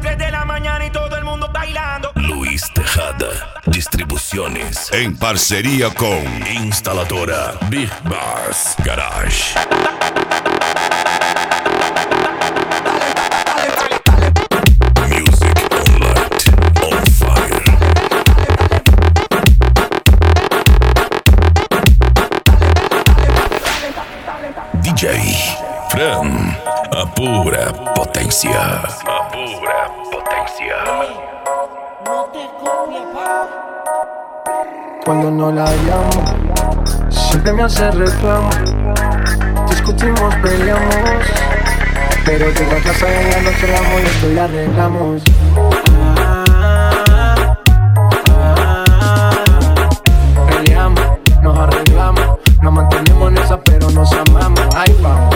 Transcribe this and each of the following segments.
3 de la mañana y todo el mundo bailando. Luis Tejada, distribuciones en parcería con instaladora Big Bars Garage. Music on light, on fire. DJ Fran, a pura potencia. A pura potencia. Cuando no la llamo, siempre me hace reclamo. Discutimos, peleamos, pero llego a casa y en la noche la molesto y la arreglamos. Peleamos, nos arreglamos, nos mantenemos en esa pero nos amamos. Ahí vamos.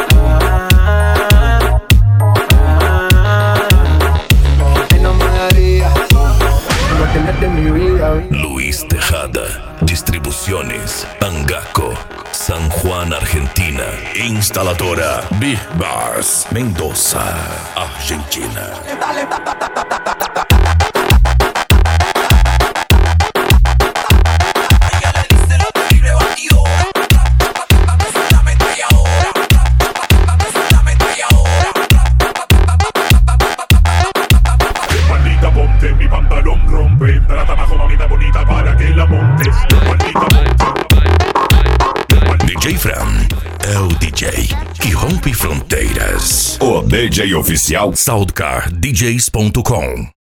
Que no me daría no tenerte en mi vida. Luis Tejada, distribuciones Angaco, San Juan, Argentina. Instaladora Big Bars, Mendoza, Argentina. Maldita ponte, mi pantalón rompe. Trata abajo, mamita bonita, para que la montes. Maldita ponte. DJ Fran, é o DJ que rompe fronteiras. O DJ oficial SoundCardDJs.com.